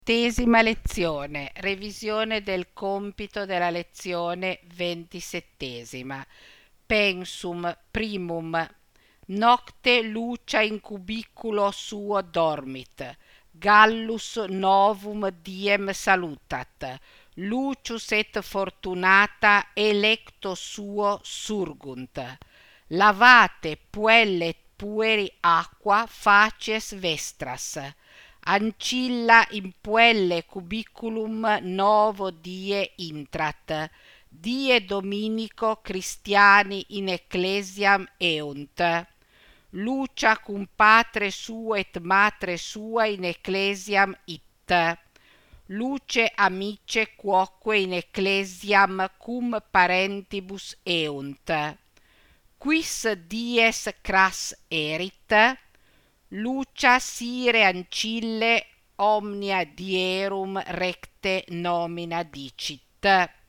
Tesima lezione, revisione del compito della lezione 27. Pensum primum. Nocte lucia in cubiculo suo dormit. Gallus novum diem salutat. Lucius et fortunata electo suo surgunt. Lavate puelle et pueri aqua facies vestras. Ancilla in puelle cubiculum novo die intrat. Die Dominico Christiani in ecclesiam eunt. Lucia cum patre suo et matre sua in ecclesiam it. Luce amice quoque in ecclesiam cum parentibus eunt. Quis dies cras erit? Lucia sire ancille omnia dierum recte nomina dicit.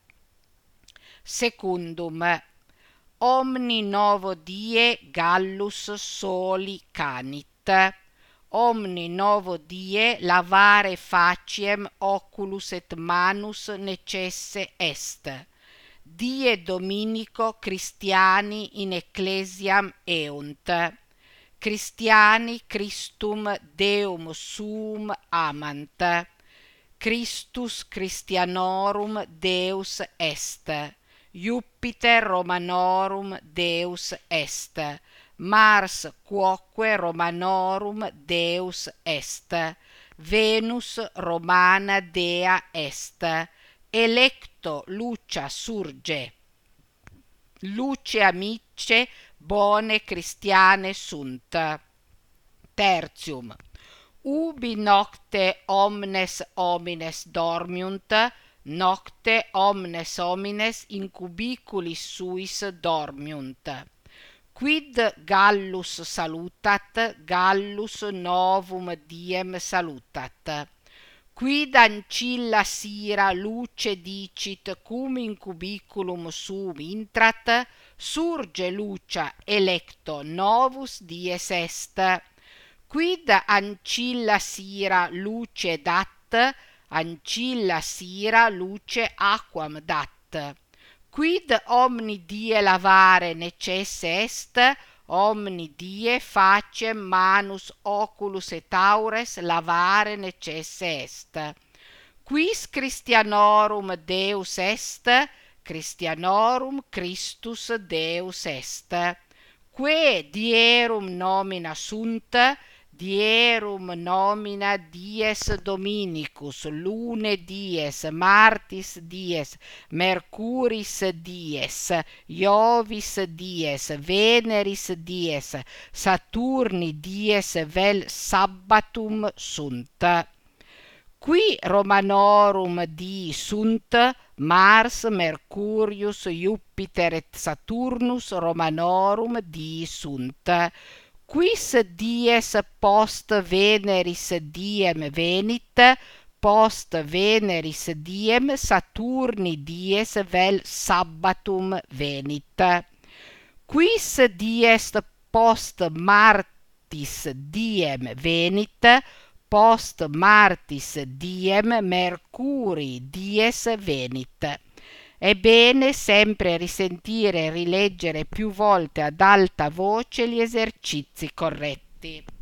Secundum. Omni novo die Gallus soli canit. Omni novo die lavare faciem oculus et manus necesse est. Die Dominico Christiani in ecclesiam eunt. Christiani Christum Deum suum amant. Christus Christianorum Deus est. Jupiter Romanorum Deus est. Mars quoque Romanorum Deus est. Venus Romana Dea est. Electo Lucia surge. Luce amice bone Christiane sunt. Tertium. Ubi nocte omnes homines dormiunt, nocte omnes homines in cubiculis suis dormiunt. Quid Gallus salutat, Gallus novum diem salutat. Quid ancilla sira luce dicit cum in cubiculum suum intrat, surge Lucia electo novus dies est. Quid ancilla sira luce dat, ancilla sira luce aquam dat. Quid omni die lavare necesse est, omni die faciem manus oculus et aures lavare necesse est. Quis Christianorum Deus est, Christianorum Christus Deus est. Que dierum nomina sunt, dierum nomina dies Dominicus, lune dies, martis dies, mercuris dies, Iovis dies, Veneris dies, Saturni dies vel sabbatum sunt. Qui Romanorum dii sunt, Mars, Mercurius, Jupiter et Saturnus Romanorum dii sunt. Quis dies post Veneris diem venit, post Veneris diem Saturni dies vel sabbatum venit. Quis dies post Martis diem venit, post Martis diem Mercuri dies venit. È bene sempre risentire e rileggere più volte ad alta voce gli esercizi corretti.